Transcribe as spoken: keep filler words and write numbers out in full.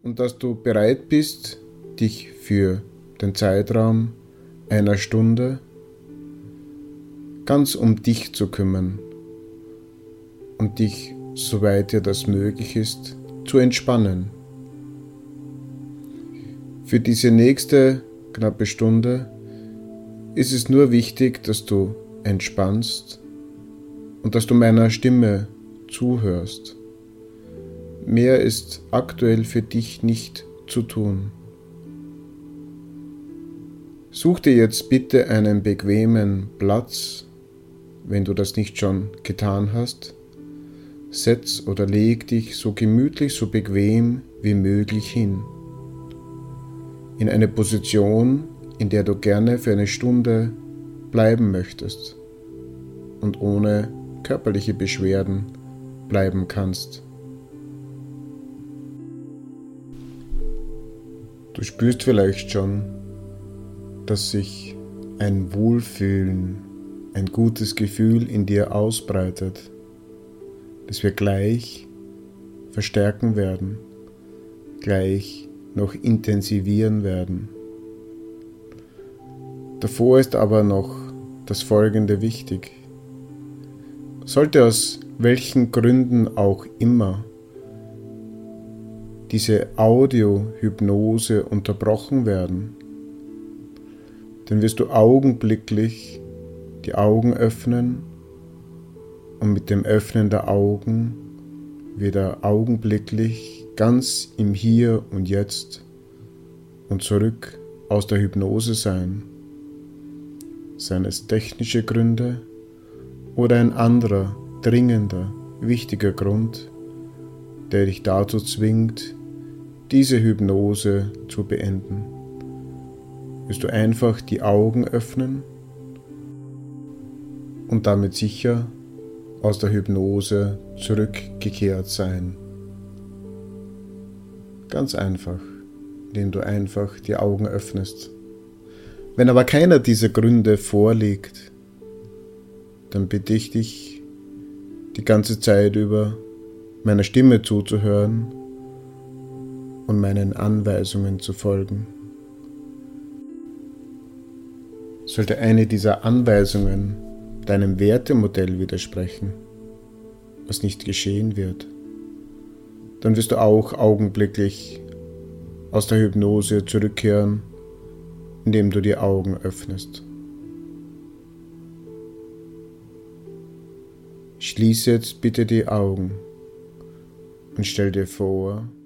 und dass du bereit bist, dich für den Zeitraum einer Stunde ganz um dich zu kümmern und dich, soweit dir das möglich ist, zu entspannen. Für diese nächste knappe Stunde ist es nur wichtig, dass du entspannst und dass du meiner Stimme zuhörst. Mehr ist aktuell für dich nicht zu tun. Such dir jetzt bitte einen bequemen Platz, wenn du das nicht schon getan hast. Setz oder leg dich so gemütlich, so bequem wie möglich hin. In eine Position, in der du gerne für eine Stunde bleiben möchtest und ohne körperliche Beschwerden bleiben kannst. Du spürst vielleicht schon, dass sich ein Wohlfühlen, ein gutes Gefühl in dir ausbreitet, das wir gleich verstärken werden, gleich noch intensivieren werden. Davor ist aber noch das Folgende wichtig. Sollte aus welchen Gründen auch immer diese Audio-Hypnose unterbrochen werden, dann wirst du augenblicklich die Augen öffnen und mit dem Öffnen der Augen wieder augenblicklich ganz im Hier und Jetzt und zurück aus der Hypnose sein. Seien es technische Gründe oder ein anderer, dringender, wichtiger Grund, der dich dazu zwingt, diese Hypnose zu beenden. Wirst du einfach die Augen öffnen und damit sicher aus der Hypnose zurückgekehrt sein. Ganz einfach, indem du einfach die Augen öffnest. Wenn aber keiner dieser Gründe vorliegt, dann bitte ich dich, die ganze Zeit über meiner Stimme zuzuhören und meinen Anweisungen zu folgen. Sollte eine dieser Anweisungen deinem Wertemodell widersprechen, was nicht geschehen wird, dann wirst du auch augenblicklich aus der Hypnose zurückkehren, indem du die Augen öffnest. Schließe jetzt bitte die Augen und stell dir vor,